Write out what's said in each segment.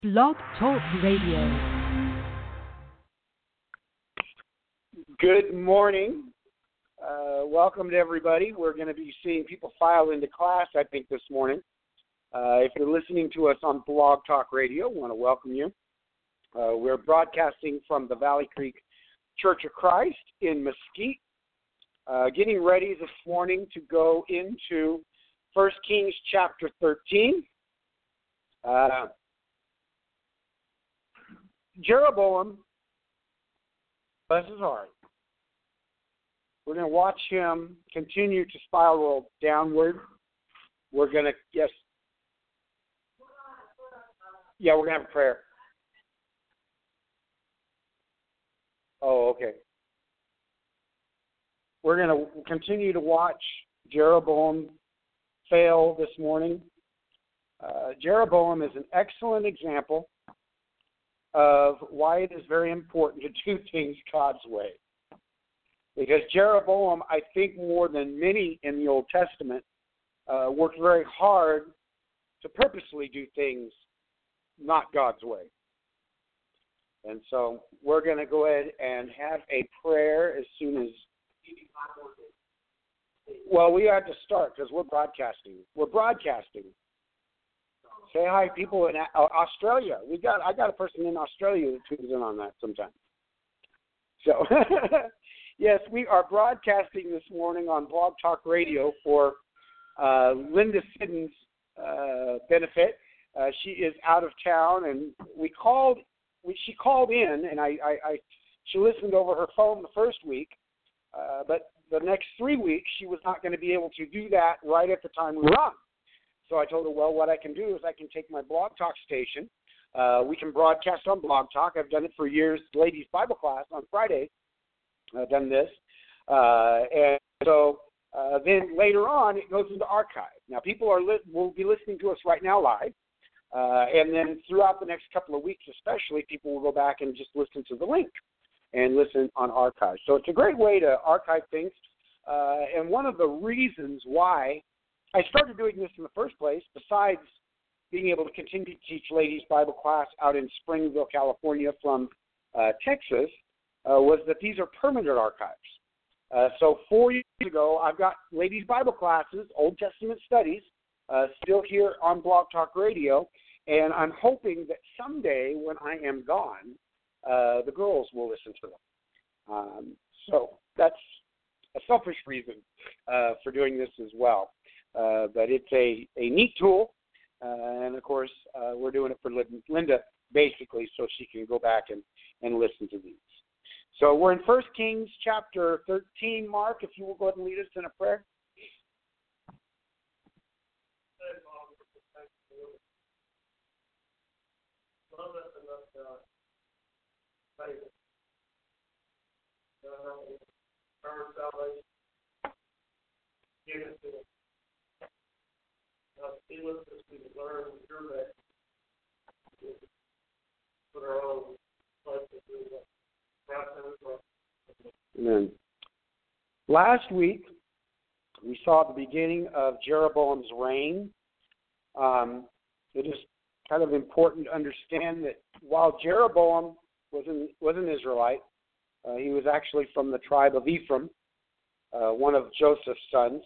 Blog Talk Radio. Good morning. Welcome to everybody. We're going to be seeing people file into class, I think, this morning. If you're listening to us on Blog Talk Radio, I want to welcome you. We're broadcasting from the Valley Creek Church of Christ in Mesquite, getting ready this morning to go into 1 Kings chapter 13. Jeroboam, bless his heart. We're going to watch him continue to spiral downward. We're going to, we're going to have a prayer. Oh, okay. We're going to continue to watch Jeroboam fail this morning. Jeroboam is an excellent example of why it is very important to do things God's way. Because Jeroboam, I think more than many in the Old Testament, worked very hard to purposely do things not God's way. And so we're going to go ahead and have a prayer as soon as... Well, we have to start because we're broadcasting. Say hi, people in Australia. I got a person in Australia that tunes in on that sometimes. So, yes, we are broadcasting this morning on Blog Talk Radio for Linda Siddon's benefit. She is out of town, and she called in, and she listened over her phone the first week, but the next 3 weeks she was not going to be able to do that right at the time we were on. So I told her, well, what I can do is I can take my Blog Talk station. We can broadcast on Blog Talk. I've done it for years. Ladies' Bible class on Friday. I've done this. And so then later on, it goes into archive. Now, people will be listening to us right now live. And then throughout the next couple of weeks especially, people will go back and just listen to the link and listen on archive. So it's a great way to archive things. And one of the reasons why I started doing this in the first place, besides being able to continue to teach ladies' Bible class out in Springville, California from Texas, was that these are permanent archives. So 4 years ago, I've got ladies' Bible classes, Old Testament studies, still here on Blog Talk Radio, and I'm hoping that someday when I am gone, the girls will listen to them. So that's a selfish reason for doing this as well. But it's a neat tool, and of course, we're doing it for Linda, basically, so she can go back and listen to these. So we're in 1 Kings chapter 13, Mark, if you will go ahead and lead us in a prayer. Be with us as we learn your way. Put our own life into the Amen. Last week, we saw the beginning of Jeroboam's reign. It is kind of important to understand that while Jeroboam was an Israelite, he was actually from the tribe of Ephraim, one of Joseph's sons.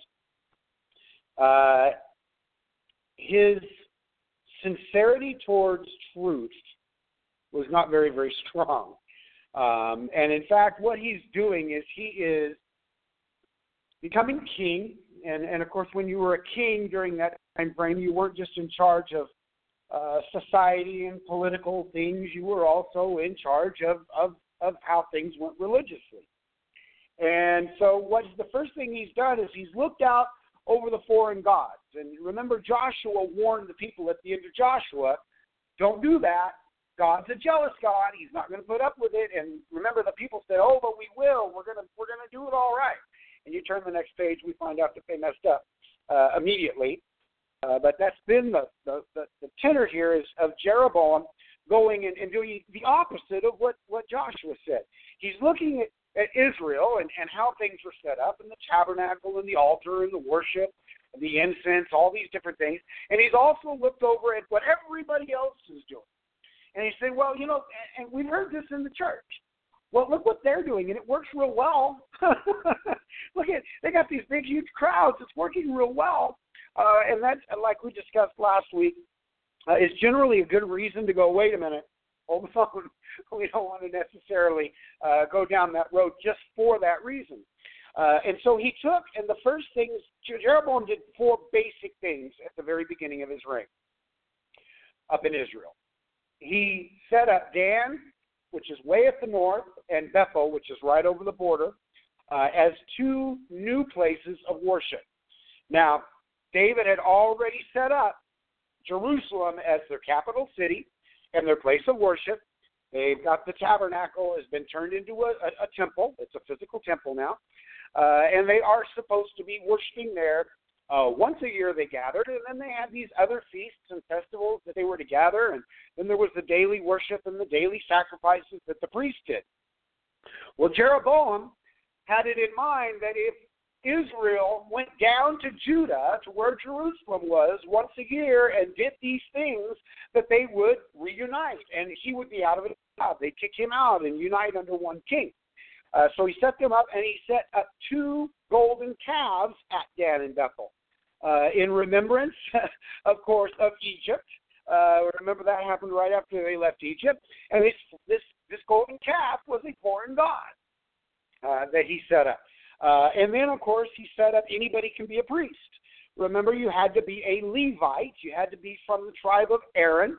His sincerity towards truth was not very, very strong. And in fact, what he's doing is he is becoming king. And of course, when you were a king during that time frame, you weren't just in charge of society and political things. You were also in charge of how things went religiously. And so the first thing he's done is he's looked out over the foreign gods. And remember, Joshua warned the people at the end of Joshua, don't do that. God's a jealous God. He's not going to put up with it. And remember, the people said, oh, but we will. We're going to do it all right. And you turn the next page, we find out that they messed up immediately. But that's been the tenor here is of Jeroboam going and doing the opposite of what Joshua said. He's looking at Israel and how things were set up, and the tabernacle and the altar and the worship and the incense, all these different things. And he's also looked over at what everybody else is doing. And he said, well, and we've heard this in the church. Well, look what they're doing, and it works real well. They got these big, huge crowds. It's working real well. And that's, like we discussed last week, is generally a good reason to go, wait a minute, hold the phone. We don't want to necessarily go down that road just for that reason. And so he took, and the first things, Jeroboam did 4 basic things at the very beginning of his reign up in Israel. He set up Dan, which is way at the north, and Bethel, which is right over the border, as 2 new places of worship. Now, David had already set up Jerusalem as their capital city and their place of worship. They've got the tabernacle has been turned into a temple. It's a physical temple now. And they are supposed to be worshiping there. Once a year they gathered, and then they had these other feasts and festivals that they were to gather, and then there was the daily worship and the daily sacrifices that the priest did. Well, Jeroboam had it in mind that if Israel went down to Judah, to where Jerusalem was, once a year and did these things, that they would reunite, and he would be out of it. They'd kick him out and unite under one king. So he set them up, and he set up 2 golden calves at Dan and Bethel in remembrance, of course, of Egypt. Remember that happened right after they left Egypt. And this golden calf was a foreign god that he set up. And then, of course, he set up anybody can be a priest. Remember, you had to be a Levite. You had to be from the tribe of Aaron.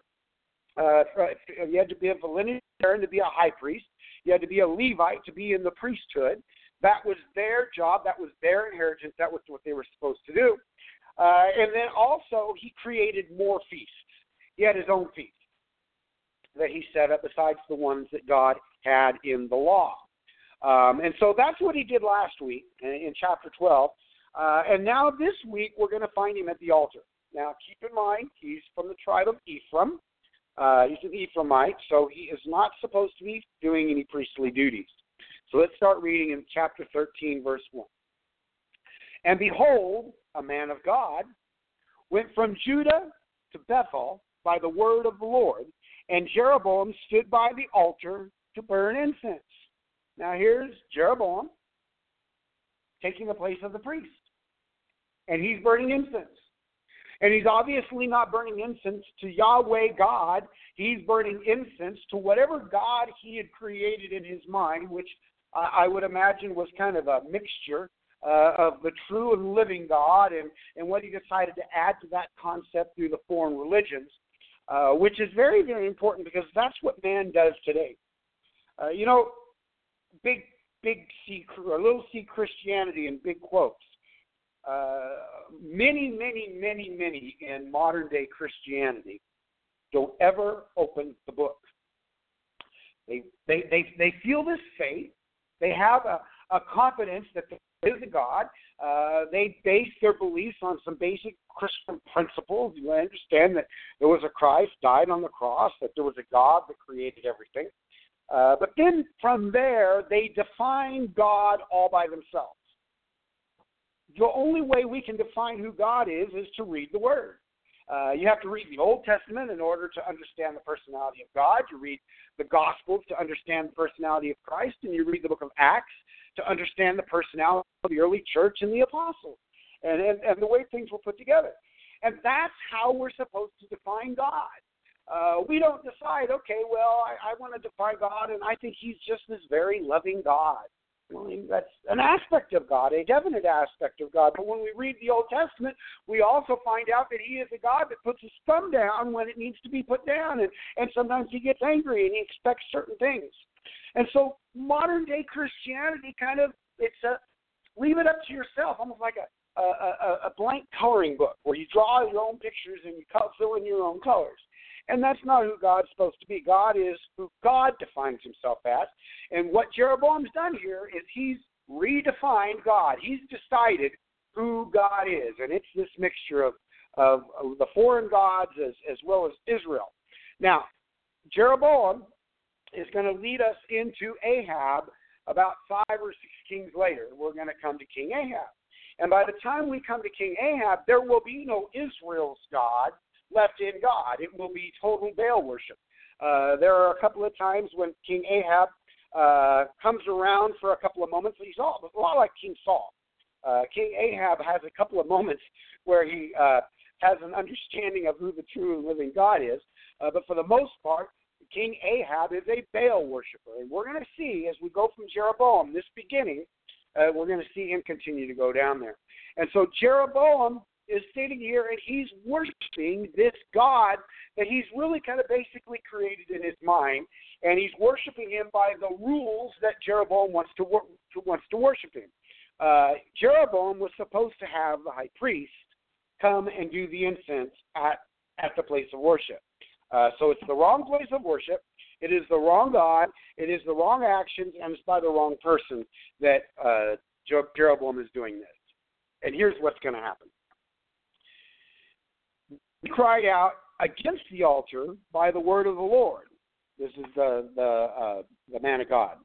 You had to be of the lineage of Aaron to be a high priest. You had to be a Levite to be in the priesthood. That was their job. That was their inheritance. That was what they were supposed to do. And then also he created more feasts. He had his own feasts that he set up besides the ones that God had in the law. And so that's what he did last week in chapter 12. And now this week we're going to find him at the altar. Now keep in mind, he's from the tribe of Ephraim. He's an Ephraimite, so he is not supposed to be doing any priestly duties. So let's start reading in chapter 13, verse 1. And behold, a man of God went from Judah to Bethel by the word of the Lord, and Jeroboam stood by the altar to burn incense. Now here's Jeroboam taking the place of the priest, and he's burning incense. And he's obviously not burning incense to Yahweh God. He's burning incense to whatever God he had created in his mind, which I would imagine was kind of a mixture of the true and living God and what he decided to add to that concept through the foreign religions, which is very, very important because that's what man does today. Big C, or little c Christianity in big quotes. Many in modern day Christianity don't ever open the book. They feel this faith. They have a confidence that there is a God. They base their beliefs on some basic Christian principles. You understand that there was a Christ, died on the cross, that there was a God that created everything. But then from there, they define God all by themselves. The only way we can define who God is to read the Word. You have to read the Old Testament in order to understand the personality of God. You read the Gospels to understand the personality of Christ, and you read the book of Acts to understand the personality of the early church and the apostles, and the way things were put together. And that's how we're supposed to define God. We don't decide, okay, well, I want to define God, and I think he's just this very loving God. Well, that's an aspect of God, a definite aspect of God. But when we read the Old Testament, we also find out that he is a God that puts his thumb down when it needs to be put down. And sometimes he gets angry and he expects certain things. And so modern-day Christianity it's a leave it up to yourself, almost like a blank coloring book where you draw your own pictures and you fill in your own colors. And that's not who God's supposed to be. God is who God defines himself as. And what Jeroboam's done here is he's redefined God. He's decided who God is. And it's this mixture of the foreign gods as well as Israel. Now, Jeroboam is going to lead us into Ahab about 5 or 6 kings later. We're going to come to King Ahab. And by the time we come to King Ahab, there will be no Israel's God left in God. It will be total Baal worship. There are a couple of times when King Ahab comes around for a couple of moments. He's a lot like King Saul. King Ahab has a couple of moments where he has an understanding of who the true and living God is. But for the most part, King Ahab is a Baal worshiper. And we're going to see, as we go from Jeroboam, this beginning, we're going to see him continue to go down there. And so Jeroboam is sitting here, and he's worshiping this God that he's really kind of basically created in his mind, and he's worshiping him by the rules that Jeroboam wants to worship him. Jeroboam was supposed to have the high priest come and do the incense at the place of worship. So it's the wrong place of worship. It is the wrong God. It is the wrong actions, and it's by the wrong person that Jeroboam is doing this. And here's what's going to happen. He cried out against the altar by the word of the Lord. This is the man of God.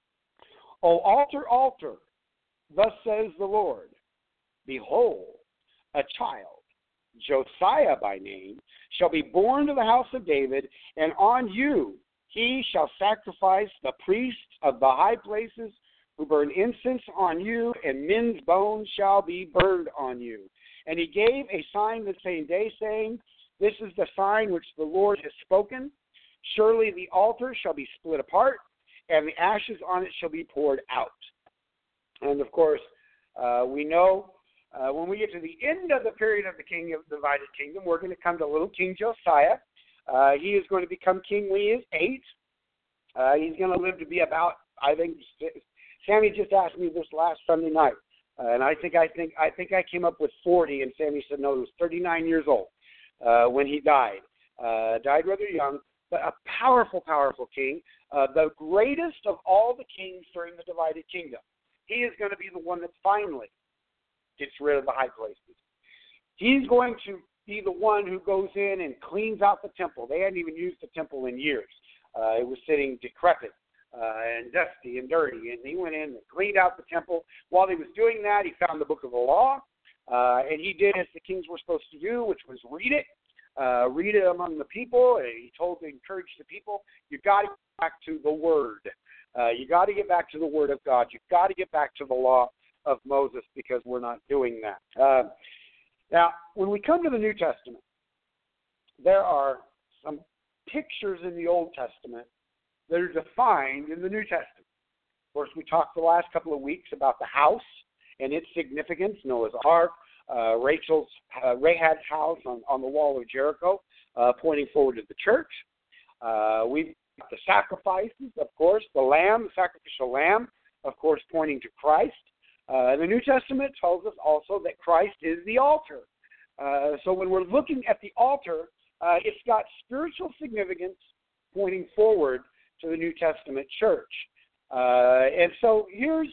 O altar, altar, thus says the Lord, behold, a child, Josiah by name, shall be born to the house of David, and on you he shall sacrifice the priests of the high places who burn incense on you, and men's bones shall be burned on you. And he gave a sign the same day, saying, this is the sign which the Lord has spoken. Surely the altar shall be split apart, and the ashes on it shall be poured out. And, of course, we know when we get to the end of the period of the divided kingdom, we're going to come to little King Josiah. He is going to become king when he is 8. He's going to live to be about, I think, Sammy just asked me this last Sunday night. And I think I came up with 40, and Sammy said no, he was 39 years old when he died. Died rather young, but a powerful, powerful king, the greatest of all the kings during the divided kingdom. He is going to be the one that finally gets rid of the high places. He's going to be the one who goes in and cleans out the temple. They hadn't even used the temple in years. It was sitting decrepit and dusty and dirty, and he went in and cleaned out the temple. While he was doing that, he found the book of the law, and he did as the kings were supposed to do, which was read it among the people. And he encouraged the people, you've got to get back to the Word. You got to get back to the Word of God. You've got to get back to the law of Moses, because we're not doing that. Now, when we come to the New Testament, there are some pictures in the Old Testament that are defined in the New Testament. Of course, we talked the last couple of weeks about the house and its significance, Noah's Ark, Rahab's house on the wall of Jericho, pointing forward to the church. We've got the sacrifices, of course, the sacrificial lamb, of course, pointing to Christ. The New Testament tells us also that Christ is the altar. So when we're looking at the altar, it's got spiritual significance pointing forward to the New Testament church. And so here's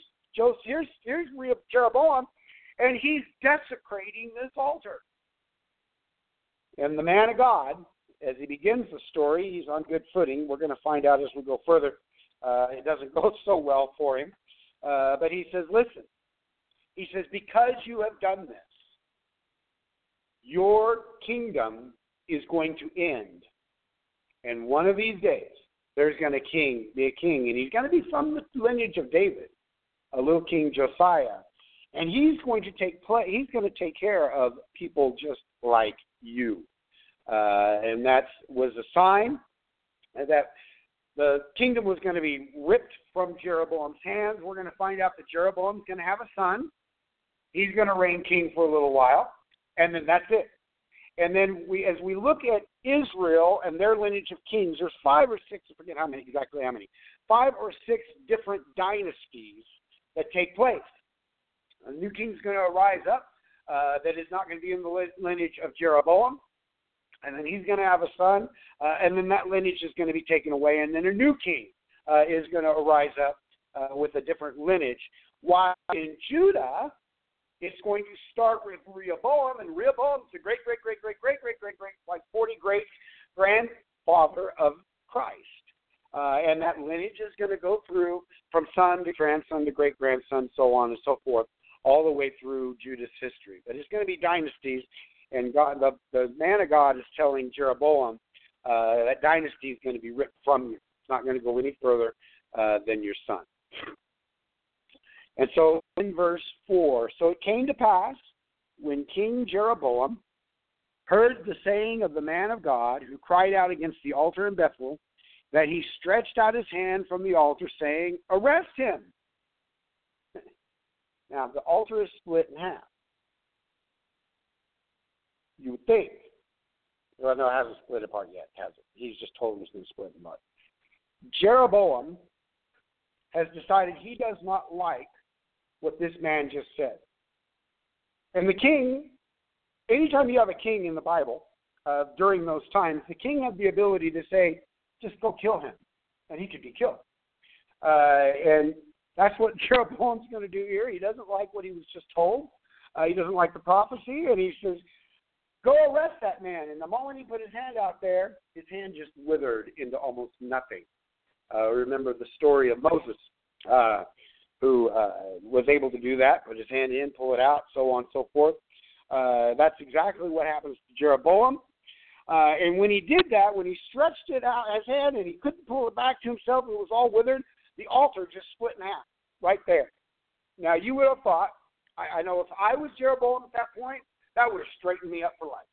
Jeroboam, and he's desecrating this altar. And the man of God, as he begins the story, he's on good footing. We're going to find out as we go further. It doesn't go so well for him. But he says, listen, he says, because you have done this, your kingdom is going to end. And one of these days, there's going to be a king, and he's going to be from the lineage of David, a little King Josiah. And he's going to he's going to take care of people just like you. And that was a sign that the kingdom was going to be ripped from Jeroboam's hands. We're going to find out that Jeroboam's going to have a son. He's going to reign king for a little while, and then that's it. And then as we look at Israel and their lineage of kings, there's 5 or 6, I forget exactly how many, 5 or 6 different dynasties that take place. A new king's going to rise up that is not going to be in the lineage of Jeroboam, and then he's going to have a son, and then that lineage is going to be taken away, and then a new king is going to arise up with a different lineage. While in Judah, it's going to start with Rehoboam, and Rehoboam's the great, like 40 great grandfather of Christ. And that lineage is going to go through from son to grandson to great-grandson, so on and so forth, all the way through Judah's history. But it's going to be dynasties, and God, the man of God is telling Jeroboam, that dynasty is going to be ripped from you. It's not going to go any further than your son. And so in verse 4, so it came to pass when King Jeroboam heard the saying of the man of God who cried out against the altar in Bethel, that he stretched out his hand from the altar, saying, "Arrest him." Now, the altar is split in half. You would think. Well, no, it hasn't split apart yet, has it? He's just told him he's going to split apart. Jeroboam has decided he does not like what this man just said. And the king, anytime you have a king in the Bible, during those times, the king had the ability to say, just go kill him, and he could be killed. And that's what Jeroboam's going to do here. He doesn't like what he was just told. He doesn't like the prophecy, and he says, go arrest that man. And the moment he put his hand out there, his hand just withered into almost nothing. Remember the story of Moses, who was able to do that, put his hand in, pull it out, so on and so forth. That's exactly what happens to Jeroboam. And when he did that, when he stretched it out his hand and he couldn't pull it back to himself, it was all withered, the altar just split in half right there. Now, you would have thought, I know if I was Jeroboam at that point, that would have straightened me up for life.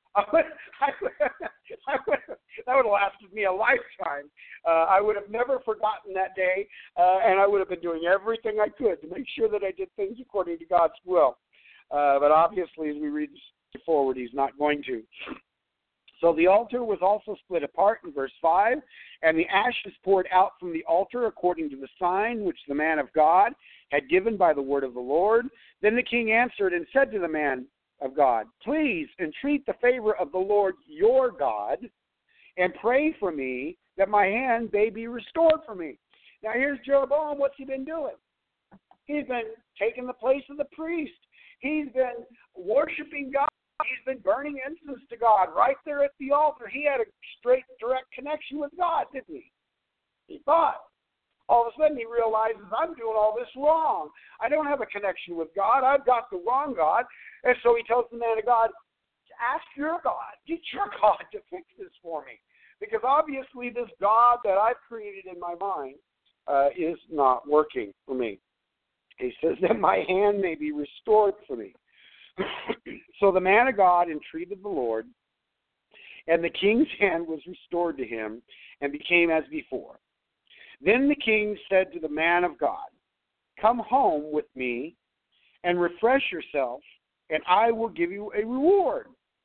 That would have lasted me a lifetime. I would have never forgotten that day, and I would have been doing everything I could to make sure that I did things according to God's will. But obviously, as we read forward, he's not going to. So the altar was also split apart in verse 5, and the ashes poured out from the altar according to the sign which the man of God had given by the word of the Lord. Then the king answered and said to the man of God, please entreat the favor of the Lord your God, and pray for me that my hand may be restored for me. Now here's Jeroboam. What's he been doing? He's been taking the place of the priest. He's been worshiping God. He's been burning incense to God right there at the altar. He had a straight, direct connection with God, didn't he? He thought. All of a sudden he realizes, I'm doing all this wrong. I don't have a connection with God. I've got the wrong God. And so he tells the man of God, ask your God, get your God to fix this for me. Because obviously this God that I've created in my mind is not working for me. He says that my hand may be restored for me. So the man of God entreated the Lord, and the king's hand was restored to him and became as before. Then the king said to the man of God, come home with me and refresh yourself, and I will give you a reward.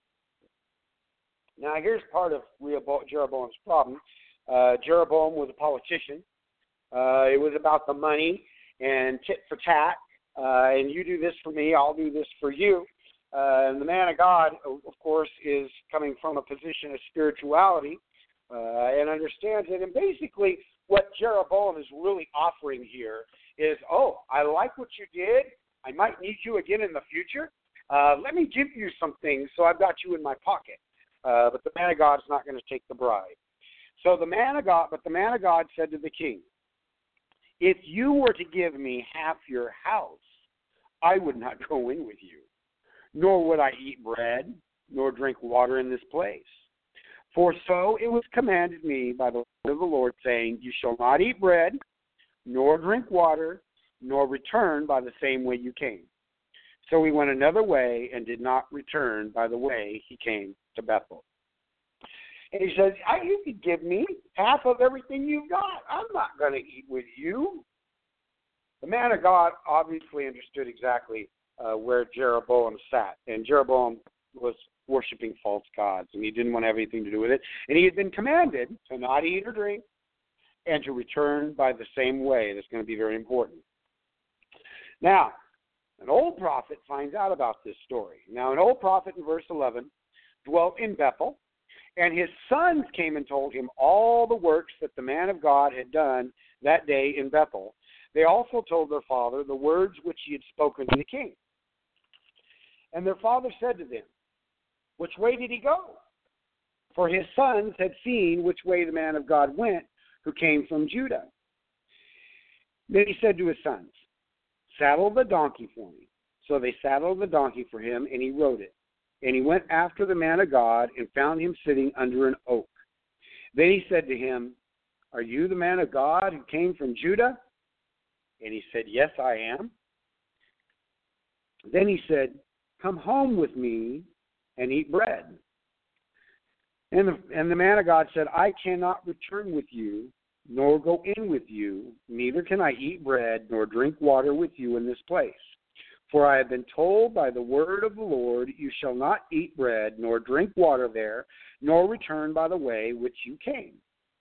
Now here's part of Jeroboam's problem. Jeroboam was a politician. It was about the money and tit for tat. And you do this for me, I'll do this for you. And the man of God, of course, is coming from a position of spirituality and understands it. And basically what Jeroboam is really offering here is, oh, I like what you did. I might need you again in the future. Let me give you some things so I've got you in my pocket. But the man of God is not going to take the bribe. So the man of God said to the king, if you were to give me half your house, I would not go in with you, nor would I eat bread, nor drink water in this place. For so it was commanded me by the word of the Lord, saying, you shall not eat bread, nor drink water, nor return by the same way you came. So he went another way and did not return by the way he came to Bethel. And he says, you could give me half of everything you've got. I'm not going to eat with you. The man of God obviously understood exactly where Jeroboam sat. And Jeroboam was worshiping false gods, and he didn't want to have anything to do with it. And he had been commanded to not eat or drink and to return by the same way. That's going to be very important. Now, an old prophet finds out about this story. Now, an old prophet in verse 11 dwelt in Bethel, and his sons came and told him all the works that the man of God had done that day in Bethel. They also told their father the words which he had spoken to the king. And their father said to them, which way did he go? For his sons had seen which way the man of God went, who came from Judah. Then he said to his sons, saddle the donkey for me. So they saddled the donkey for him, and he rode it. And he went after the man of God and found him sitting under an oak. Then he said to him, "Are you the man of God who came from Judah?" And he said, "Yes, I am." Then he said, "Come home with me and eat bread." And the man of God said, "I cannot return with you, nor go in with you, neither can I eat bread nor drink water with you in this place. For I have been told by the word of the Lord, you shall not eat bread nor drink water there, nor return by the way which you came."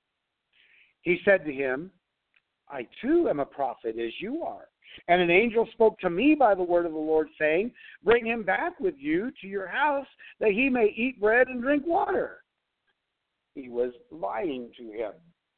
He said to him, "I too am a prophet as you are. And an angel spoke to me by the word of the Lord, saying, bring him back with you to your house, that he may eat bread and drink water." He was lying to him.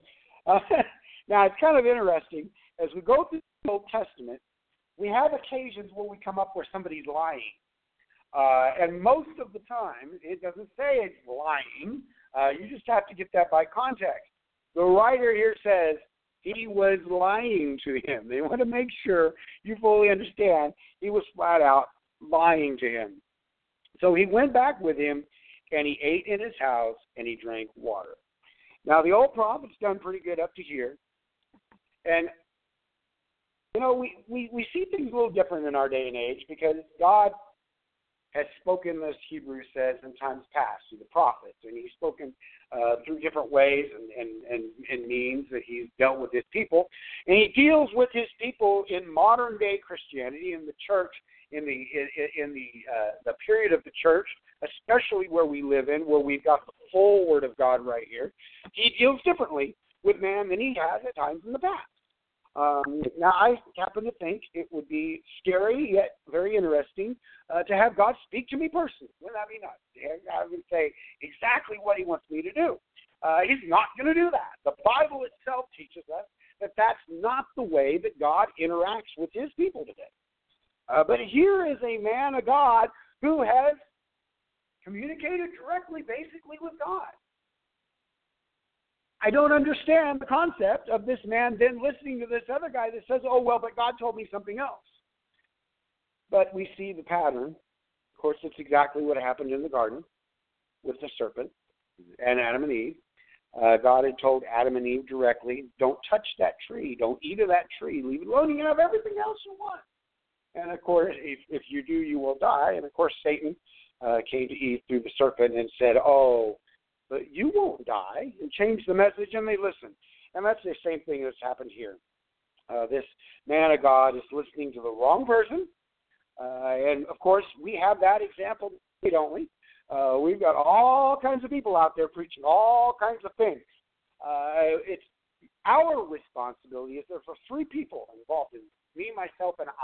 Now, it's kind of interesting. As we go through the Old Testament, we have occasions where we come up where somebody's lying. And most of the time, it doesn't say it's lying. You just have to get that by context. The writer here says he was lying to him. They want to make sure you fully understand he was flat out lying to him. So he went back with him, and he ate in his house, and he drank water. Now, the old prophet's done pretty good up to here. And, you know, we see things a little different in our day and age because God has spoken, as Hebrews says, in times past through the prophets. And he's spoken through different ways and means that he's dealt with his people. And he deals with his people in modern-day Christianity, in the church, in the period of the church, especially where we live in, where we've got the full Word of God right here. He deals differently with man than he has at times in the past. Now, I happen to think it would be scary yet very interesting to have God speak to me personally. Wouldn't that be nice? I would say exactly what he wants me to do. He's not going to do that. The Bible itself teaches us that that's not the way that God interacts with his people today. But here is a man of God who has communicated directly, basically, with God. I don't understand the concept of this man then listening to this other guy that says, oh, well, but God told me something else. But we see the pattern. Of course, it's exactly what happened in the garden with the serpent and Adam and Eve. God had told Adam and Eve directly, don't touch that tree. Don't eat of that tree. Leave it alone. You can have everything else you want. And, of course, if you do, you will die. And, of course, Satan came to Eve through the serpent and said, oh, but you won't die, and changed the message, and they listened. And that's the same thing that's happened here. This man of God is listening to the wrong person. And, of course, we have that example, don't we? We've got all kinds of people out there preaching all kinds of things. It's our responsibility. Is there for three people involved in me, myself, and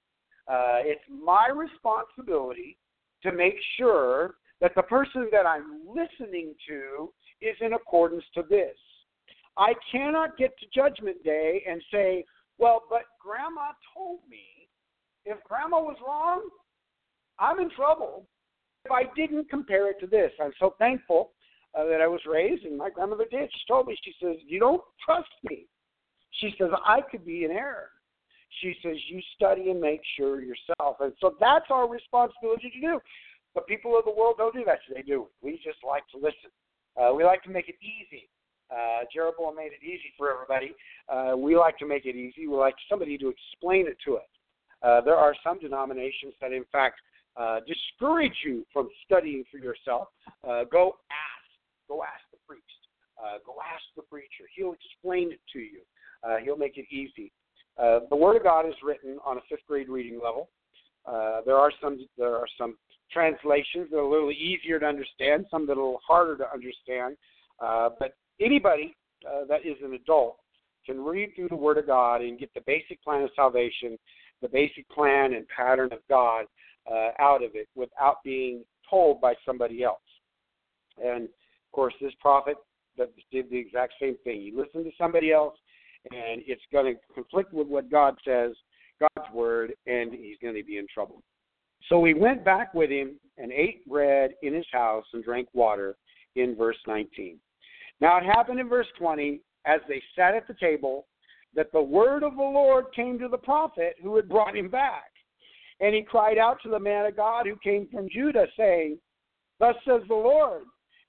I. It's my responsibility to make sure that the person that I'm listening to is in accordance to this. I cannot get to Judgment Day and say, well, but Grandma told me. If Grandma was wrong, I'm in trouble if I didn't compare it to this. I'm so thankful that I was raised, and my grandmother did. She told me, she says, you don't trust me. She says, I could be in error. She says, you study and make sure yourself. And so that's our responsibility to do. But people of the world don't do that. They do. We just like to listen. We like to make it easy. Jeroboam made it easy for everybody. We like to make it easy. We like somebody to explain it to us. There are some denominations that, in fact, discourage you from studying for yourself. Go ask. Go ask the priest. Go ask the preacher. He'll explain it to you. He'll make it easy. The Word of God is written on a fifth grade reading level. There are some translations that are a little easier to understand, some that are a little harder to understand. But anybody that is an adult can read through the Word of God and get the basic plan of salvation, the basic plan and pattern of God out of it without being told by somebody else. And, of course, this prophet did the exact same thing. He listened to somebody else, and it's going to conflict with what God says, God's Word, and he's going to be in trouble. So he went back with him and ate bread in his house and drank water in verse 19. Now it happened in verse 20, as they sat at the table, that the word of the Lord came to the prophet who had brought him back. And he cried out to the man of God who came from Judah, saying, thus says the Lord,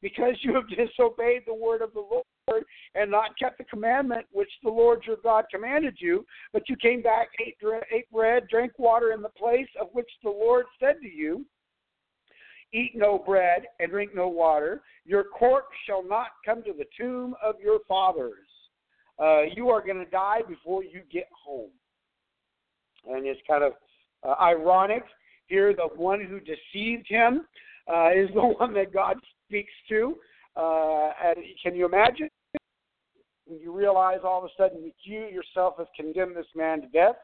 because you have disobeyed the word of the Lord and not kept the commandment which the Lord your God commanded you, but you came back, ate bread, drank water in the place of which the Lord said to you, eat no bread and drink no water, your corpse shall not come to the tomb of your fathers. You are going to die before you get home. And it's kind of ironic here. The one who deceived him is the one that God speaks to. And can you imagine? You realize all of a sudden that you yourself have condemned this man to death.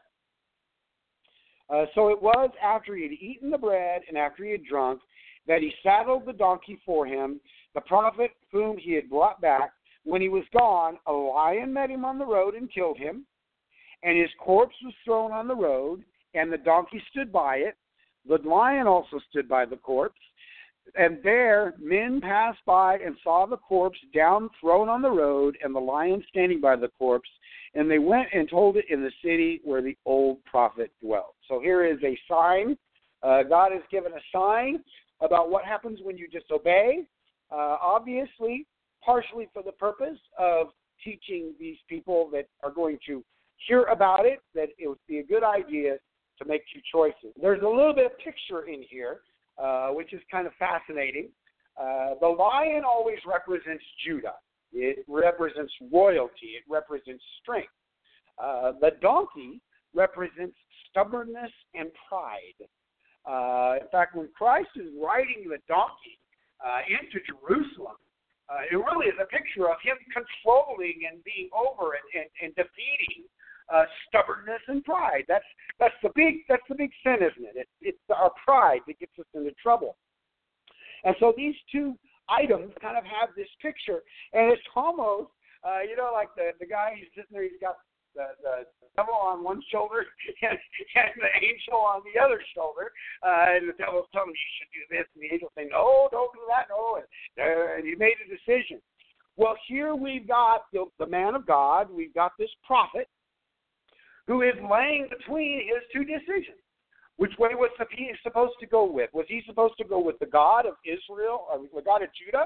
So it was after he had eaten the bread and after he had drunk that he saddled the donkey for him, the prophet whom he had brought back. When he was gone, a lion met him on the road and killed him, and his corpse was thrown on the road, and the donkey stood by it. The lion also stood by the corpse, and there men passed by and saw the corpse down thrown on the road, and the lion standing by the corpse, and they went and told it in the city where the old prophet dwelt. So here is a sign. God has given a sign about what happens when you disobey, obviously, partially for the purpose of teaching these people that are going to hear about it, that it would be a good idea to make two choices. There's a little bit of picture in here, which is kind of fascinating. The lion always represents Judah. It represents royalty. It represents strength. The donkey represents stubbornness and pride. In fact, when Christ is riding the donkey into Jerusalem, it really is a picture of him controlling and being over and defeating stubbornness and pride. That's the big sin, isn't it? It's our pride that gets us into trouble. And so these two items kind of have this picture, and it's almost like the guy who's sitting there, he's got the devil on one shoulder and the angel on the other shoulder, and the devil's telling him you should do this, and the angel saying, no, don't do that, no, and he made a decision. Well, here we've got the man of God, we've got this prophet who is laying between his two decisions. Which way was he supposed to go with? Was he supposed to go with the God of Israel, or the God of Judah,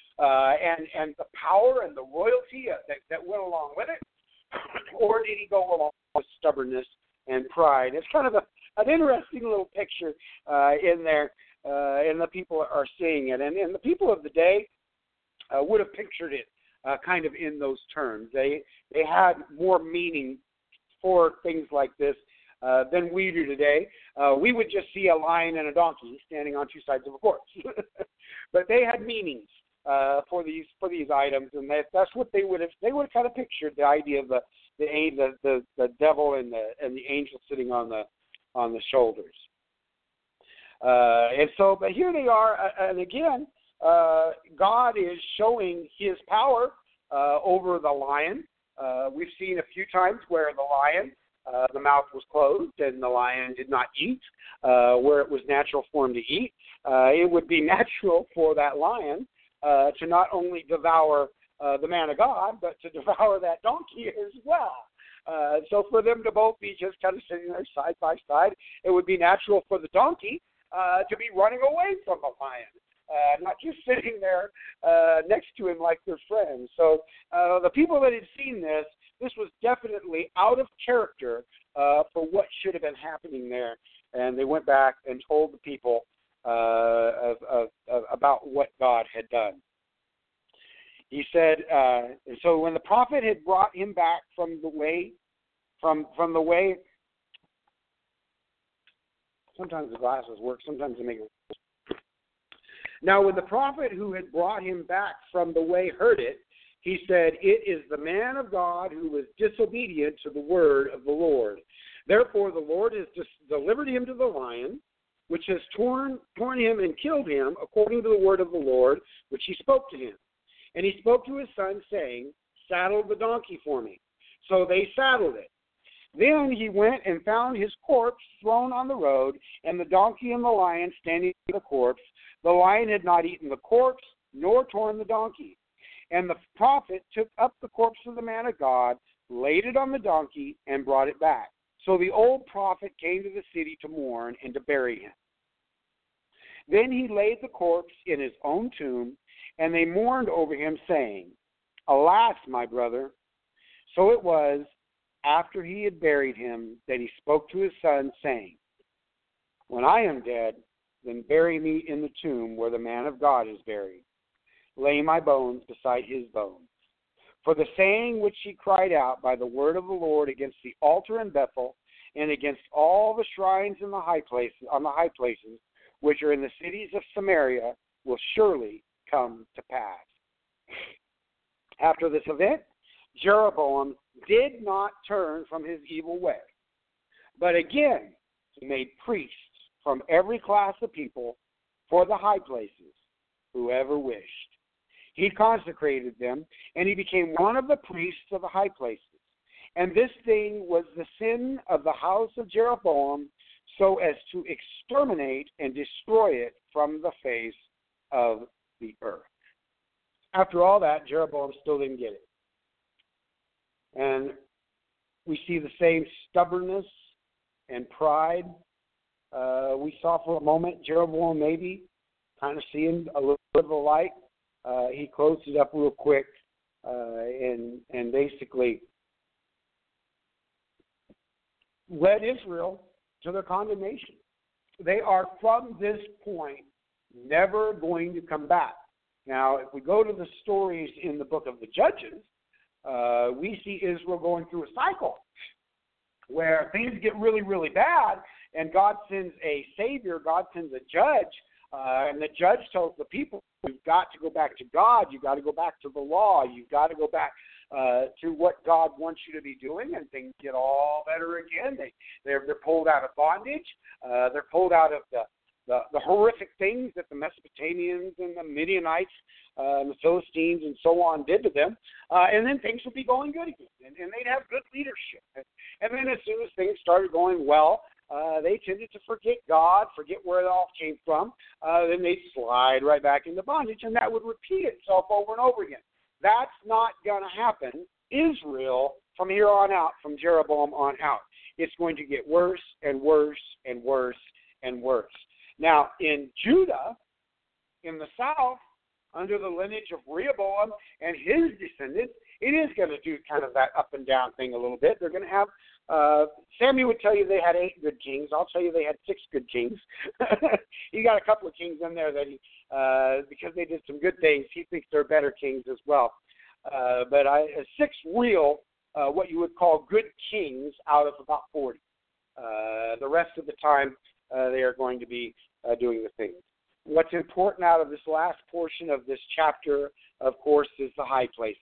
and the power and the royalty that went along with it? Or did he go along with stubbornness and pride? It's kind of an interesting little picture in there, and the people are seeing it. And the people of the day would have pictured it kind of in those terms. They had more meaning for things like this than we do today. We would just see a lion and a donkey standing on two sides of a corpse. But they had meanings for these items, and that's what they would have kind of pictured, the idea of the devil and the angel sitting on the shoulders. And so, but here they are, and again, God is showing his power over the lion. We've seen a few times where the lion, the mouth was closed and the lion did not eat, where it was natural for him to eat. It would be natural for that lion to not only devour the man of God, but to devour that donkey as well. So for them to both be just kind of sitting there side by side, it would be natural for the donkey to be running away from the lion. Not just sitting there next to him like they're friends. So the people that had seen this was definitely out of character for what should have been happening there. And they went back and told the people about what God had done. He said, and so when the prophet had brought him back from the way, sometimes the glasses work, sometimes they make it. Now, when the prophet who had brought him back from the way heard it, he said, it is the man of God who was disobedient to the word of the Lord. Therefore, the Lord has delivered him to the lion, which has torn him and killed him, according to the word of the Lord, which he spoke to him. And he spoke to his son, saying, saddle the donkey for me. So they saddled it. Then he went and found his corpse thrown on the road, and the donkey and the lion standing by the corpse. The lion had not eaten the corpse, nor torn the donkey. And the prophet took up the corpse of the man of God, laid it on the donkey, and brought it back. So the old prophet came to the city to mourn and to bury him. Then he laid the corpse in his own tomb, And they mourned over him, saying, Alas, my brother. So it was, after he had buried him, that he spoke to his son, saying, When I am dead, then bury me in the tomb where the man of God is buried. Lay my bones beside his bones. For the saying which he cried out by the word of the Lord against the altar in Bethel, and against all the shrines in the high places, on the high places, which are in the cities of Samaria, will surely come to pass. After this event, Jeroboam did not turn from his evil way, but again he made priests from every class of people for the high places, whoever wished. He consecrated them, and he became one of the priests of the high places. And this thing was the sin of the house of Jeroboam, so as to exterminate and destroy it from the face of the earth. After all that, Jeroboam still didn't get it. And we see the same stubbornness and pride we saw for a moment. Jeroboam maybe kind of seeing a little bit of a light. He closed it up real quick and basically led Israel to their condemnation. They are from this point never going to come back. Now, if we go to the stories in the book of the Judges, we see Israel going through a cycle where things get really, really bad, and God sends a savior, God sends a judge, and the judge tells the people, you've got to go back to God, you've got to go back to the law, you've got to go back to what God wants you to be doing, and things get all better again. They're pulled out of bondage. They're pulled out of the horrific things that the Mesopotamians and the Midianites and the Philistines and so on did to them. And then things would be going good again, and they'd have good leadership. And then as soon as things started going well, they tended to forget God, forget where it all came from. Then they'd slide right back into bondage, and that would repeat itself over and over again. That's not going to happen. Israel, from here on out, from Jeroboam on out, it's going to get worse and worse and worse and worse. Now, in Judah, in the south, under the lineage of Rehoboam and his descendants, it is going to do kind of that up and down thing a little bit. They're going to have, Samuel would tell you they had 8 good kings. I'll tell you they had 6 good kings. He got a couple of kings in there that he, because they did some good things, he thinks they're better kings as well. But 6 real, what you would call good kings out of about 40. The rest of the time, they are going to be doing the things. What's important out of this last portion of this chapter, of course, is the high places.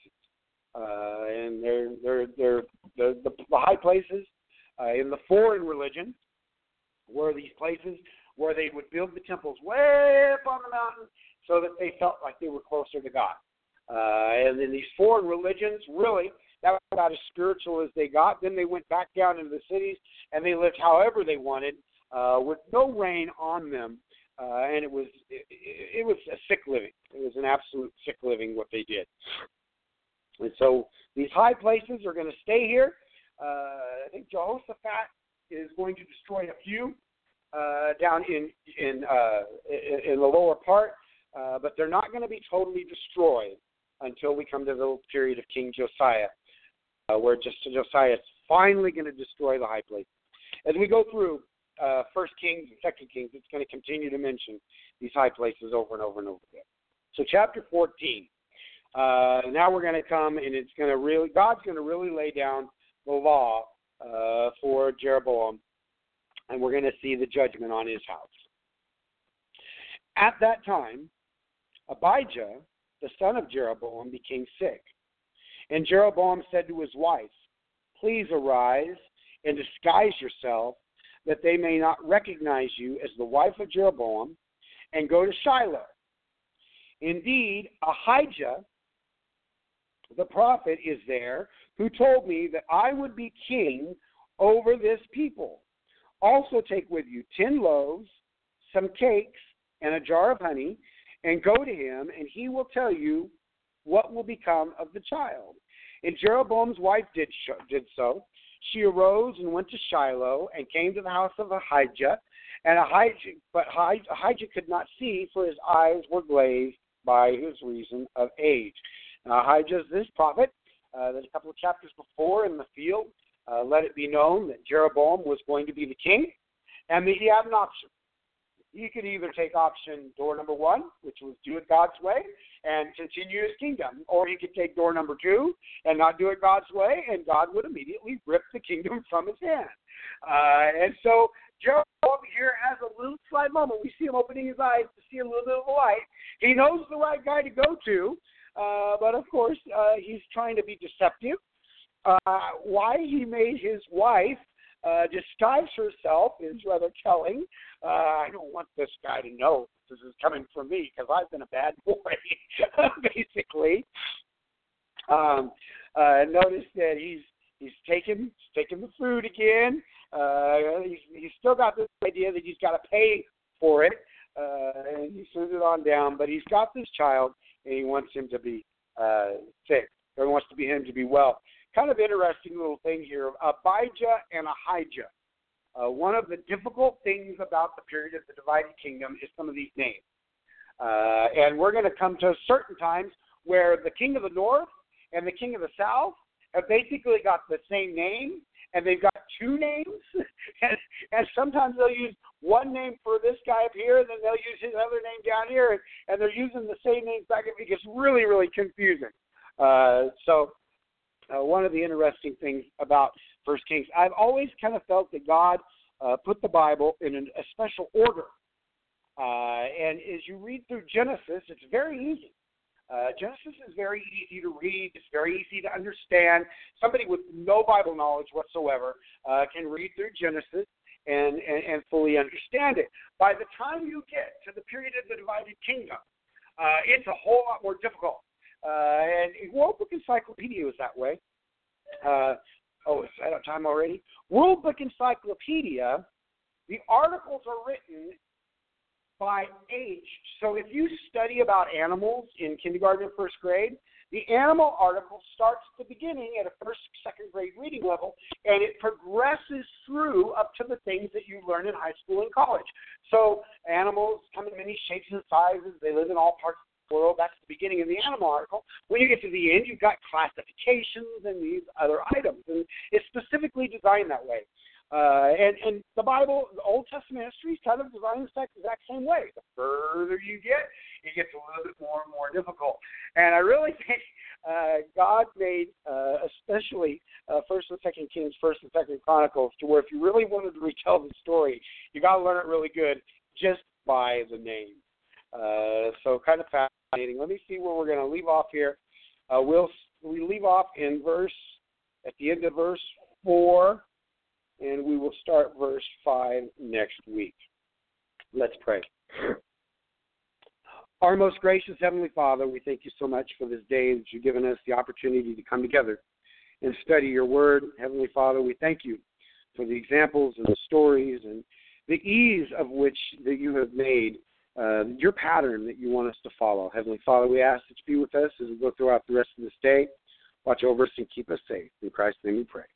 And they're the high places in the foreign religion were these places where they would build the temples way up on the mountain so that they felt like they were closer to God. And in these foreign religions, really, that was about as spiritual as they got. Then they went back down into the cities and they lived however they wanted with no rain on them. And it was a sick living. It was an absolute sick living what they did. And so these high places are going to stay here. I think Jehoshaphat is going to destroy a few down in the lower part, but they're not going to be totally destroyed until we come to the period of King Josiah, where Josiah is finally going to destroy the high places. As we go through 1 Kings and 2 Kings, it's going to continue to mention these high places over and over and over again. So chapter 14. Now we're going to come, and God's going to really lay down the law for Jeroboam, and we're going to see the judgment on his house. At that time, Abijah, the son of Jeroboam, became sick. And Jeroboam said to his wife, "Please arise and disguise yourself, that they may not recognize you as the wife of Jeroboam, and go to Shiloh. Indeed, Ahijah, the prophet, is there, who told me that I would be king over this people. Also take with you 10 loaves, some cakes, and a jar of honey, and go to him, and he will tell you what will become of the child." And Jeroboam's wife did so. She arose and went to Shiloh and came to the house of Ahijah. But Ahijah could not see, for his eyes were glazed by his reason of age. Now, Ahijah, this prophet, there's a couple of chapters before in the field, let it be known that Jeroboam was going to be the king, and that he had an option. He could either take option door number 1, which was do it God's way and continue his kingdom, or he could take door number 2 and not do it God's way, and God would immediately rip the kingdom from his hand. And so Jeroboam here has a little slight moment. We see him opening his eyes to see a little bit of a light. He knows the right guy to go to, but of course he's trying to be deceptive. Why he made his wife disguise herself is rather telling. I don't want this guy to know this is coming from me because I've been a bad boy, basically. Notice that he's taking the food again. He's still got this idea that he's got to pay for it, and he sends it on down. But he's got this child, and he wants him to be sick, or he wants him to be well. Kind of interesting little thing here. Abijah and Ahijah. One of the difficult things about the period of the divided kingdom is some of these names. And we're going to come to certain times where the king of the north and the king of the south have basically got the same name, and they've got 2 names. and sometimes they'll use one name for this guy up here, and then they'll use his other name down here, and they're using the same names back. It gets really, really confusing. One of the interesting things about 1 Kings, I've always kind of felt that God put the Bible in a special order. And as you read through Genesis, it's very easy. Genesis is very easy to read. It's very easy to understand. Somebody with no Bible knowledge whatsoever can read through Genesis and fully understand it. By the time you get to the period of the divided kingdom, it's a whole lot more difficult. And World Book Encyclopedia was that way. Is that on time already? World Book Encyclopedia, the articles are written by age. So if you study about animals in kindergarten and first grade, the animal article starts at the beginning at a first, second grade reading level, and it progresses through up to the things that you learn in high school and college. So animals come in many shapes and sizes. They live in all parts of the world. That's the beginning of the animal article. When you get to the end, you've got classifications and these other items, and it's specifically designed that way. And the Bible, the Old Testament history, is kind of designed the exact same way. The further you get, it gets a little bit more and more difficult. And I really think God made, especially First and Second Kings, First and Second Chronicles, to where if you really wanted to retell the story, you got to learn it really good just by the name. So kind of fascinating. Let me see where we're going to leave off here. We leave off in at the end of verse 4. And we will start verse 5 next week. Let's pray. Our most gracious Heavenly Father, we thank you so much for this day that you've given us the opportunity to come together and study your word. Heavenly Father, we thank you for the examples and the stories and the ease of which that you have made your pattern that you want us to follow. Heavenly Father, we ask that you be with us as we go throughout the rest of this day. Watch over us and keep us safe. In Christ's name we pray.